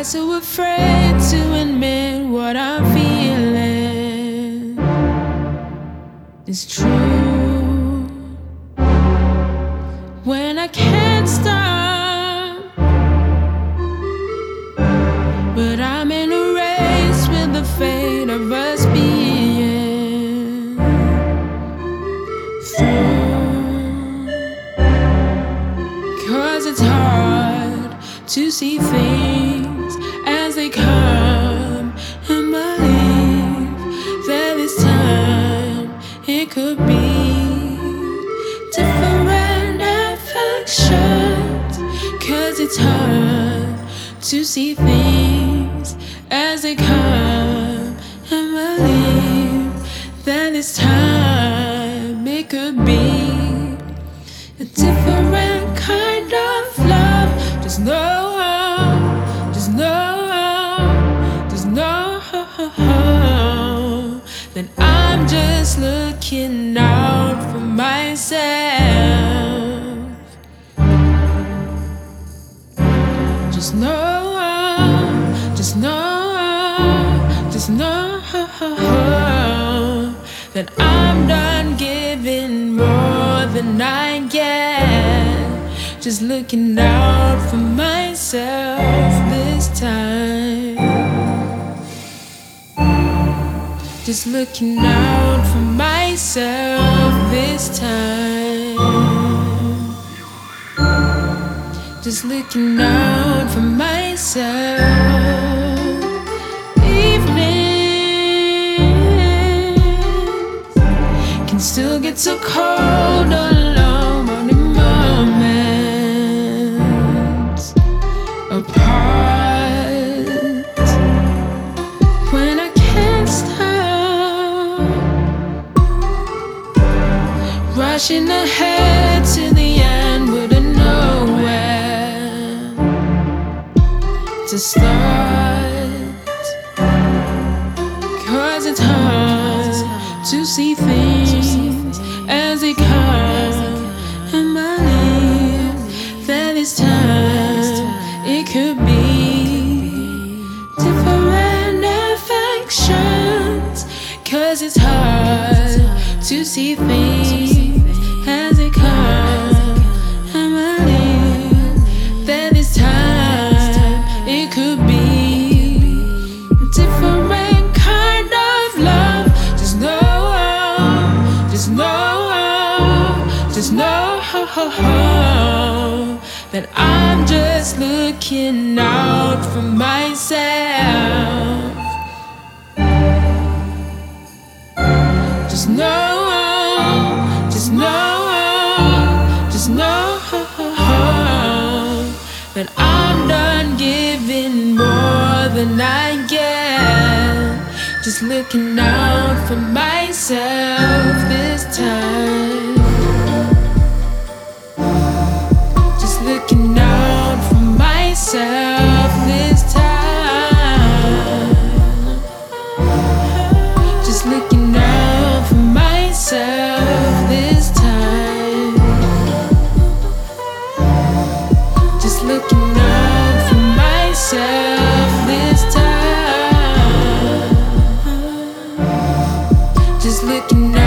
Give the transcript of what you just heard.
Why so afraid to admit what I'm feeling? It's true when I can't stop, but I'm in a race with the fate of us being through. 'Cause it's hard to see things as they come and believe that this time it could be different affections. 'Cause it's hard to see things as they come and believe that this time it could be a different kind of love. Just know that I'm just looking out for myself. Just know that I'm done giving more than I get. Just looking out for myself this time. Just looking out for myself this time. Just looking out for myself. Evenings can still get so cold alone, only moments apart. When I can't stop rushing ahead to the end with nowhere to start. 'Cause it's hard to see things as they come and believe that this time it could be different affections. 'Cause it's hard to see things as they come and believe that this time it could be a different kind of love. Just know that I'm just looking out for myself. Just know that I'm done giving more than I get. Just looking out for myself this time. Just looking out for myself this time. Just looking out for myself this time. Just looking out for myself this time. Just looking out.